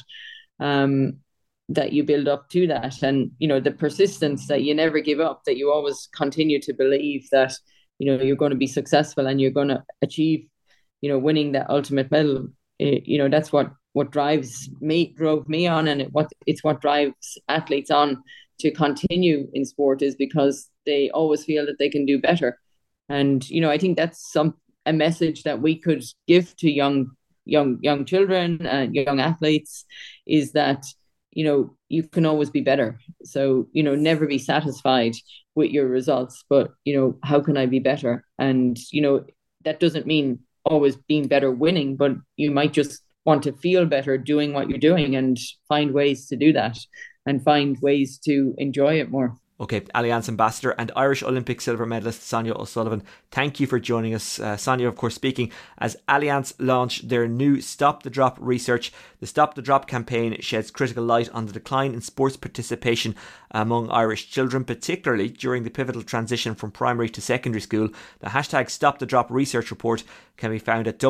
that you build up to that. And, the persistence that you never give up, that you always continue to believe that, you're going to be successful and you're going to achieve, winning that ultimate medal. That's what drove me on, and it's what drives athletes on to continue in sport, is because they always feel that they can do better. And, I think that's a message that we could give to young children and young athletes, is that, you can always be better. So, never be satisfied with your results, but, how can I be better? And, that doesn't mean always being better winning, but you might just want to feel better doing what you're doing and find ways to do that and find ways to enjoy it more. Okay, Allianz Ambassador and Irish Olympic silver medalist Sonia O'Sullivan, thank you for joining us. Sonia, of course, speaking as Allianz launch their new Stop the Drop research. The Stop the Drop campaign sheds critical light on the decline in sports participation among Irish children, particularly during the pivotal transition from primary to secondary school. The hashtag Stop the Drop research report can be found at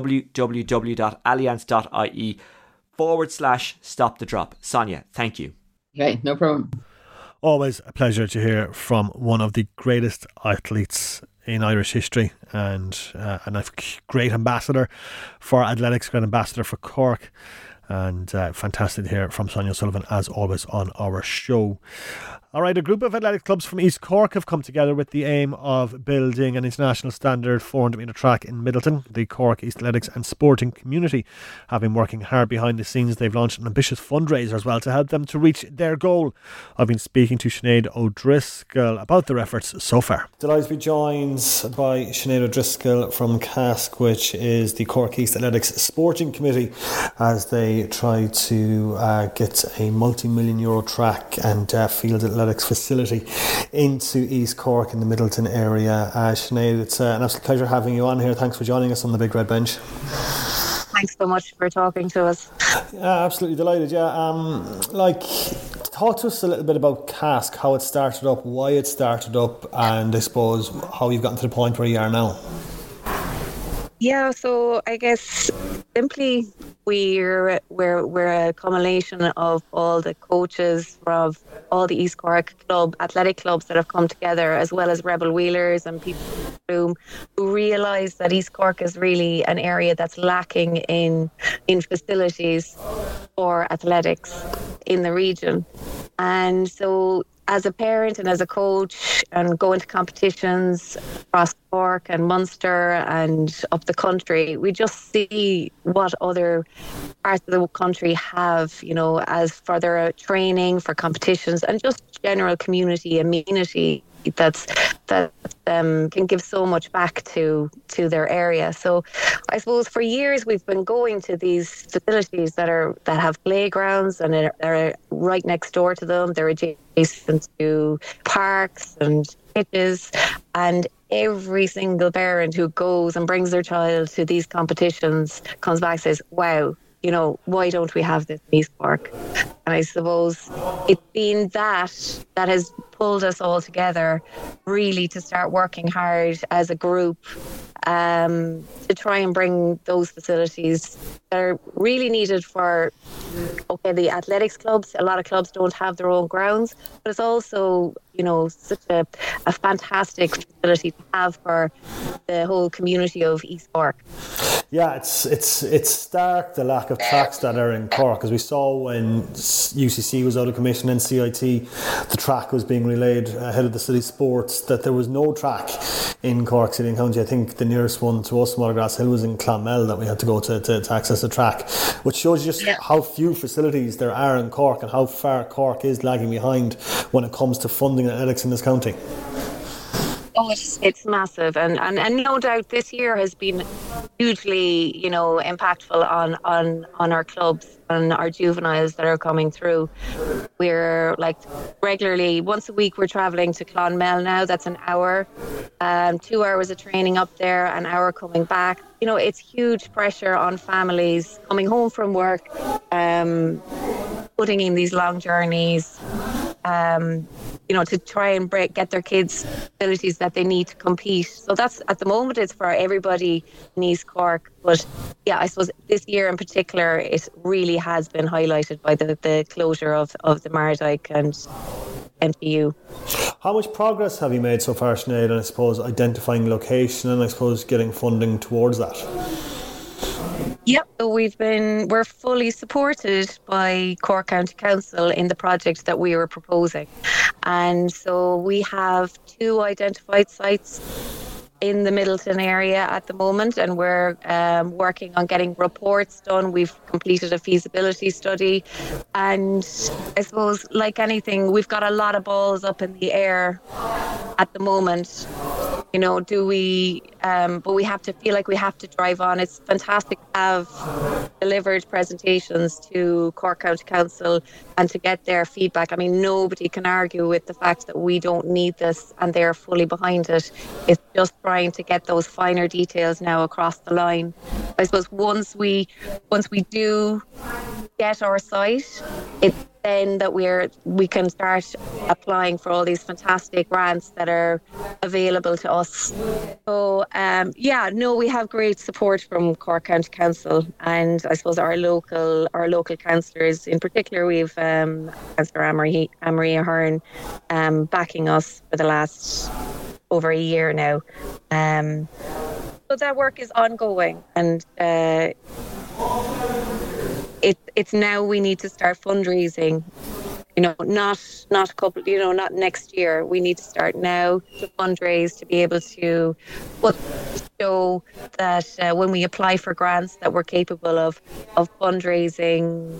www.allianz.ie/Stop the Drop. Sonia, thank you. Okay, no problem. Always a pleasure to hear from one of the greatest athletes in Irish history, and a great ambassador for athletics, great ambassador for Cork. And fantastic to hear from Sonia O'Sullivan, as always, on our show. All right, a group of athletic clubs from East Cork have come together with the aim of building an international standard 400 metre track in Middleton. The Cork East Athletics and Sporting community have been working hard behind the scenes. They've launched an ambitious fundraiser as well to help them to reach their goal. I've been speaking to Sinead O'Driscoll about their efforts so far. Delighted to be joined by Sinead O'Driscoll from CASC, which is the Cork East Athletics Sporting Committee, as they try to get a multi-million euro track and field athletics facility into East Cork in the Middleton area. Sinead, it's an absolute pleasure having you on here. Thanks for joining us on the Big Red Bench. Thanks so much for talking to us. Yeah, absolutely delighted. Yeah, talk to us a little bit about CASC, how it started up, why it started up, and I suppose how you've gotten to the point where you are now. Yeah, so I guess simply we're a culmination of all the coaches from all the East Cork athletic clubs that have come together, as well as Rebel Wheelers and people who realise that East Cork is really an area that's lacking in facilities for athletics in the region. And so as a parent and as a coach and going to competitions across Cork and Munster and up the country, we just see what other parts of the country have, as for their training, for competitions and just general community amenity that can give so much back to their area. So I suppose for years we've been going to these facilities that have playgrounds and they're right next door to them. They're adjacent to parks and pitches, and every single parent who goes and brings their child to these competitions comes back and says, wow, why don't we have this in East Cork? And I suppose it's been that has pulled us all together really to start working hard as a group to try and bring those facilities that are really needed for, the athletics clubs. A lot of clubs don't have their own grounds, but it's also, such a fantastic facility to have for the whole community of East Cork. Yeah, it's stark, the lack of tracks that are in Cork, as we saw when UCC was out of commission and CIT, the track was being relayed ahead of the city sports, that there was no track in Cork City and County. I think the nearest one to us, Watergrass Hill, was in Clonmel that we had to go to access the track, which shows you just how few facilities there are in Cork and how far Cork is lagging behind when it comes to funding athletics in this county. Oh, it's massive, and no doubt this year has been hugely, impactful on our clubs and our juveniles that are coming through. We're regularly once a week we're travelling to Clonmel now. That's an hour, 2 hours of training up there, an hour coming back. It's huge pressure on families coming home from work, putting in these long journeys. To try and get their kids abilities that they need to compete. So that's, at the moment, it's for everybody in East Cork. But yeah, I suppose this year in particular, it really has been highlighted by the closure of the Mardyke and MTU. How much progress have you made so far, Sinead, and I suppose identifying location and I suppose getting funding towards that? Yep, so we're fully supported by Cork County Council in the project that we were proposing. And so we have 2 identified sites in the Middleton area at the moment, and we're working on getting reports done. We've completed a feasibility study, and I suppose like anything, we've got a lot of balls up in the air at the moment. But we have to feel like we have to drive on. It's fantastic to have delivered presentations to Cork County Council and to get their feedback. I mean, nobody can argue with the fact that we don't need this, and they're fully behind it. It's just trying to get those finer details now across the line. I suppose once we do get our site, it's then that we can start applying for all these fantastic grants that are available to us. So we have great support from Cork County Council, and I suppose our local councillors in particular. We've Councillor Anne-Marie Ahern backing us for the last over a year now. So that work is ongoing, and it's now we need to start fundraising. Not a couple, not next year. We need to start now to fundraise to be able to show that when we apply for grants that we're capable of fundraising.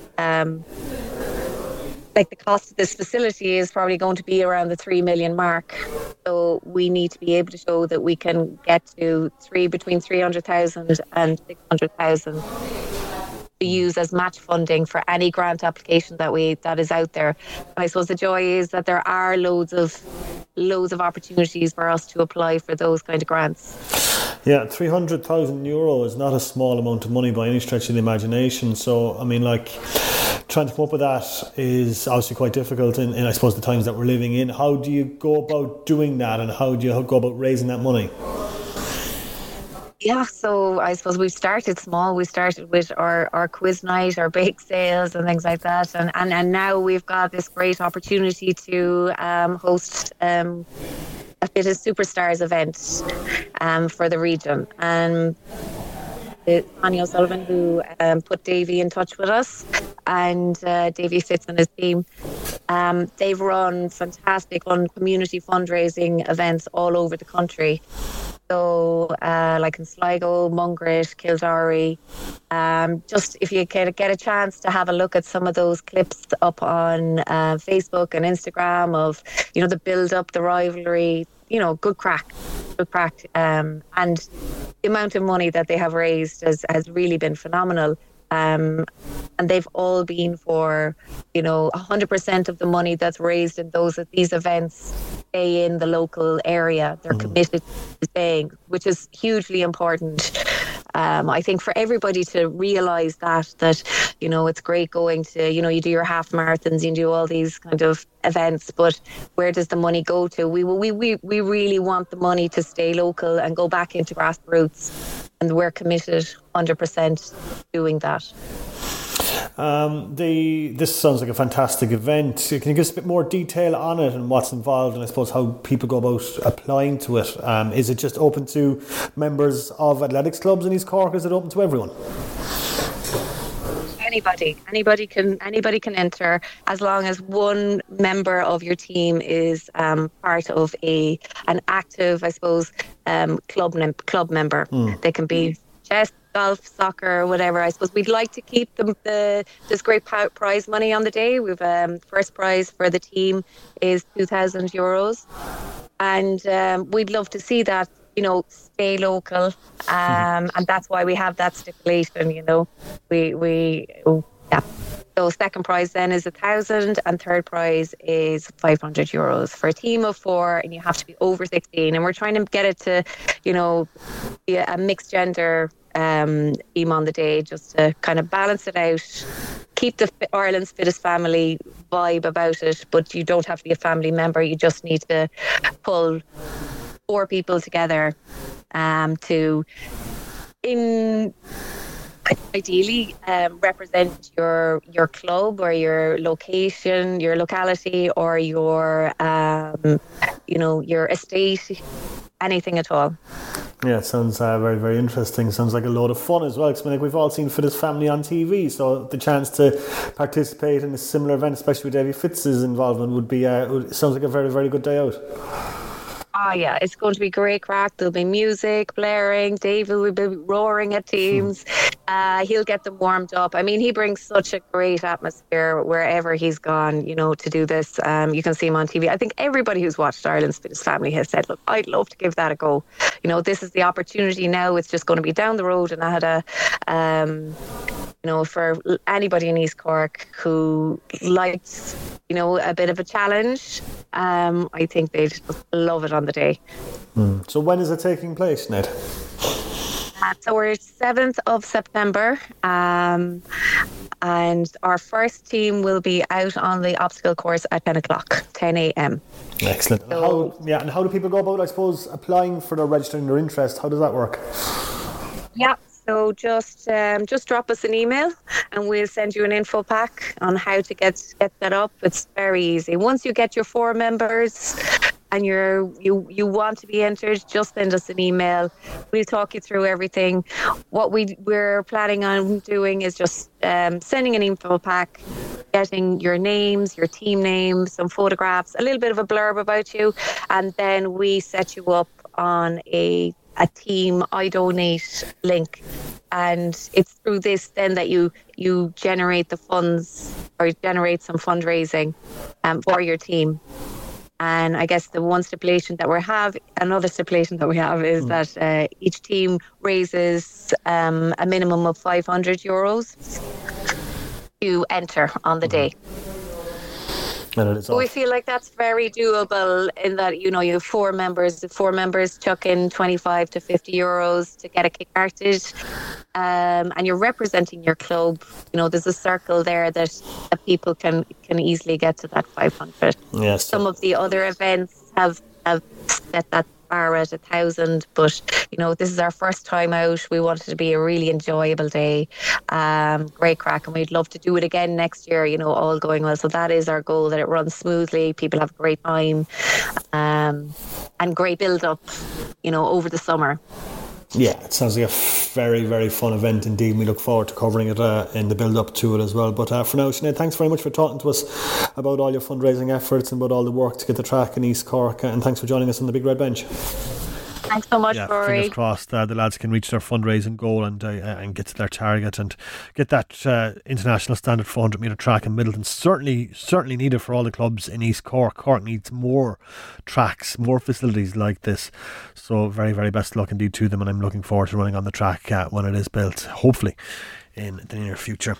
Like the cost of this facility is probably going to be around the 3 million mark. So we need to be able to show that we can get to between 300,000 and 600,000 to use as match funding for any grant application that is out there. And I suppose the joy is that there are loads of opportunities for us to apply for those kind of grants. Yeah, €300,000 is not a small amount of money by any stretch of the imagination. So, I mean, like, trying to come up with that is obviously quite difficult in I suppose, the times that we're living in. How do you go about doing that, and how do you go about raising that money? Yeah, so I suppose we've started small. We started with our quiz night, our bake sales and things like that. And now we've got this great opportunity to host a Fitness Superstars event for the region. And Tanya O'Sullivan, who put Davy in touch with us, and Davy Fitz and his team. They've run fantastic community fundraising events all over the country. So, like in Sligo, Mungret, Kildare, just if you get a chance to have a look at some of those clips up on Facebook and Instagram of, the build-up, the rivalry, good crack. And the amount of money that they have raised has really been phenomenal. And they've all been for, 100% of the money that's raised in these events stay in the local area. They're committed to staying, which is hugely important. I think for everybody to realise that it's great going to, you do your half marathons, you do all these kind of events, but where does the money go to? We really want the money to stay local and go back into grassroots, and we're committed 100% doing that. This sounds like a fantastic event. Can you give us a bit more detail on it and what's involved, and I suppose how people go about applying to it? Is it just open to members of athletics clubs in East Cork, or is it open to everyone? Anybody can enter, as long as one member of your team is part of an active, I suppose, club member. They can be chess, golf, soccer, whatever. I suppose we'd like to keep this great prize money on the day. We've first prize for the team is €2,000, and we'd love to see that stay local, and that's why we have that stipulation. So second prize then is €1,000, and third prize is €500 for a team of 4, and you have to be over 16. And we're trying to get it to, be a mixed gender team on the day, just to kind of balance it out, keep the Ireland's Fittest Family vibe about it, but you don't have to be a family member. You just need to pull 4 people together to ideally represent your club or your location, your locality, or your your estate, anything at all. Yeah, it sounds very, very interesting. Sounds like a load of fun as well. Because we've all seen Fittest Family on TV, so the chance to participate in a similar event, especially with Davy Fitz's involvement, sounds like a very, very good day out. Oh yeah, it's going to be great crack. There'll be music blaring. David will be roaring at teams. He'll get them warmed up. I mean, he brings such a great atmosphere wherever he's gone, to do this. You can see him on TV. I think everybody who's watched Ireland's Fittest Family has said, look, I'd love to give that a go. This is the opportunity now. It's just going to be down the road, and I had for anybody in East Cork who likes, a bit of a challenge, I think they'd love it on the day. So when is it taking place, Ned? So we're 7th of September, and our first team will be out on the obstacle course at 10 a.m. Excellent. And how do people go about, I suppose, applying for registering their interest? How does that work? Yeah. So just drop us an email, and we'll send you an info pack on how to get set up. It's very easy. Once you get your 4 members, and you want to be entered, just send us an email. We'll talk you through everything. What we're planning on doing is just sending an info pack, getting your names, your team names, some photographs, a little bit of a blurb about you, and then we set you up on a team I Donate link, and it's through this then that you generate the funds or generate some fundraising for your team. And I guess another stipulation that we have is that each team raises a minimum of €500 to enter on the day. So we feel like that's very doable in that, you have four members. The four members chuck in €25 to €50 to get a kick started. And you're representing your club. There's a circle there that people can easily get to that 500. Yes. Some of the other events have set that bar at 1,000, but this is our first time out. We want it to be a really enjoyable day, great crack, and we'd love to do it again next year, all going well. So that is our goal, that it runs smoothly, people have a great time, and great build up over the summer. Yeah, it sounds like a very, very fun event indeed. We look forward to covering it in the build-up to it as well. But for now, Sinead, thanks very much for talking to us about all your fundraising efforts and about all the work to get the track in East Cork. And thanks for joining us on the Big Red Bench. Thanks so much, Rory. Fingers crossed the lads can reach their fundraising goal and get to their target and get that international standard 400 metre track in Midleton. Certainly needed for all the clubs in East Cork. Cork needs more tracks, more facilities like this. So very, very best luck indeed to them, and I'm looking forward to running on the track when it is built, hopefully in the near future.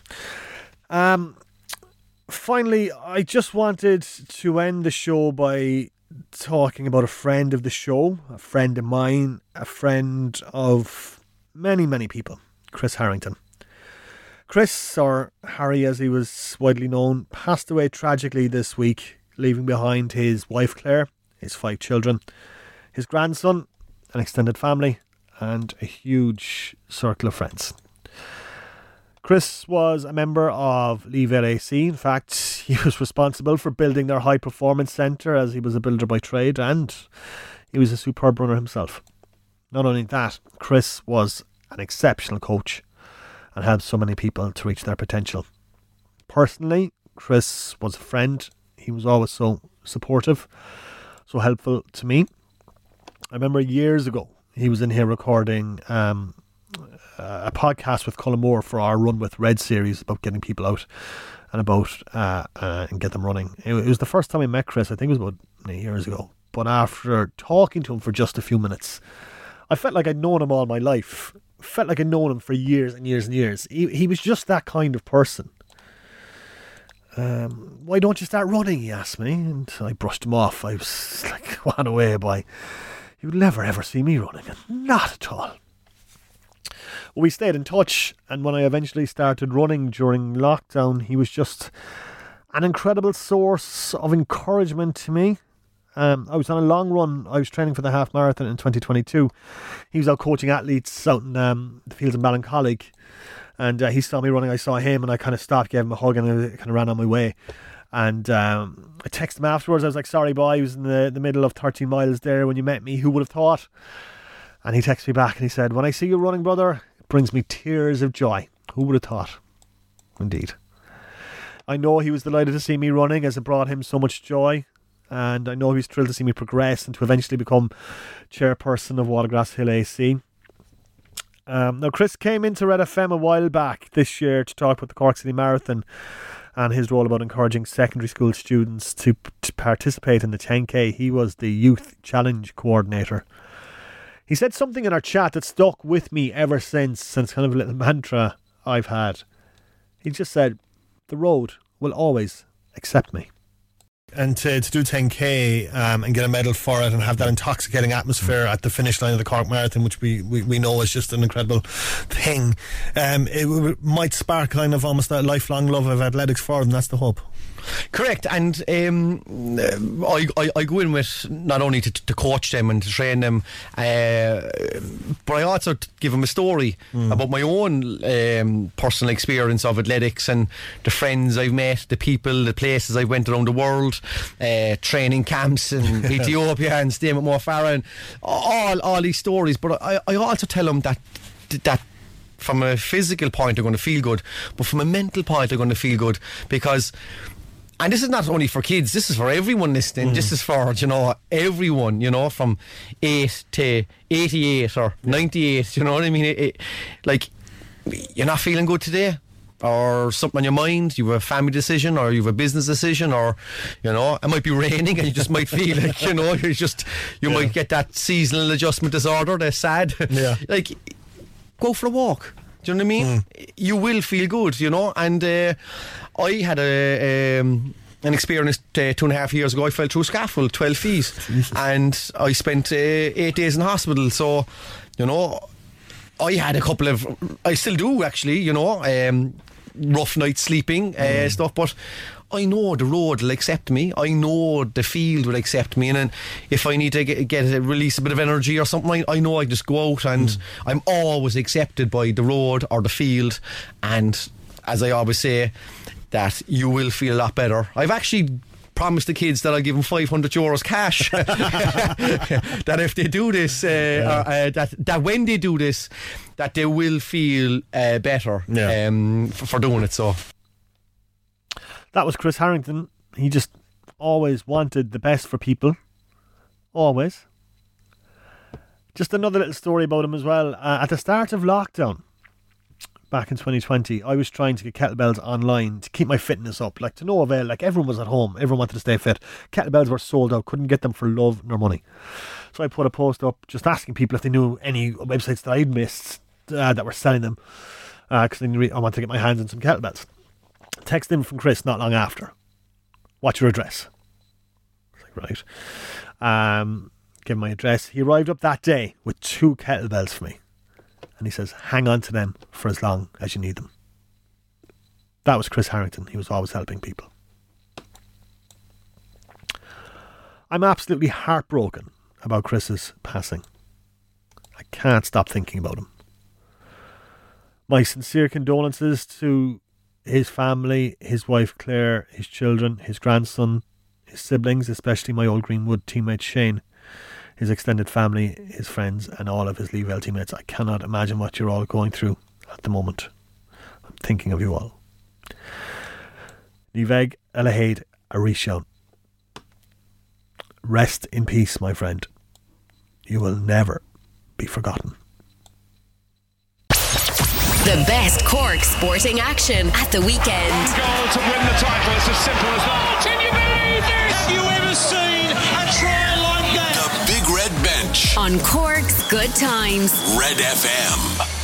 Finally, I just wanted to end the show by talking about a friend of the show, a friend of mine, a friend of many, many people, Chris Harrington. Chris, or Harry as he was widely known, passed away tragically this week, leaving behind his wife Claire, his 5 children, his grandson, an extended family, and a huge circle of friends. Chris was a member of Leave AC. In fact, he was responsible for building their high performance centre, as he was a builder by trade, and he was a superb runner himself. Not only that, Chris was an exceptional coach and helped so many people to reach their potential. Personally, Chris was a friend. He was always so supportive, so helpful to me. I remember years ago, he was in here recording a podcast with Colin Moore for our Run with Red series about getting people out and about and get them running. It was the first time I met Chris. I think it was about 8 years ago. But after talking to him for just a few minutes, I felt like I'd known him all my life. Felt like I'd known him for years and years and years. He was just that kind of person. Why don't you start running, he asked me, and I brushed him off. I was like, went away by, you'd never ever see me running. Not at all. We stayed in touch, and when I eventually started running during lockdown, he was just an incredible source of encouragement to me. I was on a long run. I was training for the half marathon in 2022. He was out coaching athletes out in the fields in Ballincollig, and he saw me running. I saw him, and I kind of stopped, gave him a hug, and I kind of ran on my way. And I texted him afterwards. I was like, sorry boy, I was in the middle of 13 miles there when you met me. Who would have thought? And he texted me back and he said, when I see you running, brother, it brings me tears of joy. Who would have thought? Indeed. I know he was delighted to see me running, as it brought him so much joy. And I know he was thrilled to see me progress and to eventually become chairperson of Watergrass Hill AC. Now, Chris came into Red FM a while back this year to talk about the Cork City Marathon and his role about encouraging secondary school students to participate in the 10K. He was the Youth Challenge Coordinator. He said something in our chat that stuck with me ever since kind of a little mantra I've had. He just said, the road will always accept me. And to do 10K and get a medal for it and have that intoxicating atmosphere at the finish line of the Cork Marathon, which we know is just an incredible thing, it might spark kind of almost that lifelong love of athletics for them. That's the hope. Correct, and I go in with not only to coach them and to train them, but I also give them a story about my own personal experience of athletics and the friends I've met, the people, the places I've went around the world, training camps in Ethiopia and staying with Mo Farah and all these stories. But I also tell them that from a physical point they're going to feel good, but from a mental point they're going to feel good, because, and this is not only for kids, this is for everyone listening. This is for, everyone, from 8 to 88 or 98, you know what I mean? Like, you're not feeling good today, or something on your mind, you have a family decision, or you have a business decision, or it might be raining and you just might feel like you might get that seasonal adjustment disorder, that's sad. Like, go for a walk. Do you know what I mean? You will feel good, and I had an experience 2.5 years ago. I fell through a scaffold 12 feet and I spent 8 days in hospital. So I had a couple of, I still do actually, rough nights sleeping stuff, but I know the road will accept me. I know the field will accept me, and then if I need to release a bit of energy or something, I know I just go out, and I'm always accepted by the road or the field. And as I always say, that you will feel a lot better. I've actually promised the kids that I'll give them €500 cash that if they do this that when they do this, that they will feel better for doing it. So that was Chris Harrington. He just always wanted the best for people. Always. Just another little story about him as well. At the start of lockdown, back in 2020, I was trying to get kettlebells online to keep my fitness up. Like, to no avail. Like, everyone was at home. Everyone wanted to stay fit. Kettlebells were sold out. Couldn't get them for love nor money. So I put a post up just asking people if they knew any websites that I'd missed that were selling them. Because I wanted to get my hands on some kettlebells. Text in from Chris not long after. What's your address? I was like, right. Give him my address. He arrived up that day with 2 kettlebells for me. And he says, hang on to them for as long as you need them. That was Chris Harrington. He was always helping people. I'm absolutely heartbroken about Chris's passing. I can't stop thinking about him. My sincere condolences to his family, his wife Claire, his children, his grandson, his siblings, especially my old Greenwood teammate Shane, his extended family, his friends, and all of his Leavell teammates. I cannot imagine what you're all going through at the moment. I'm thinking of you all. Niveg Elahaid Arishaun. Rest in peace, my friend. You will never be forgotten. The best Cork sporting action at the weekend. One goal to win the title. It's as simple as that. Can you believe this? Have you ever seen a try like that? The Big Red Bench On Cork's Good Times. Red FM.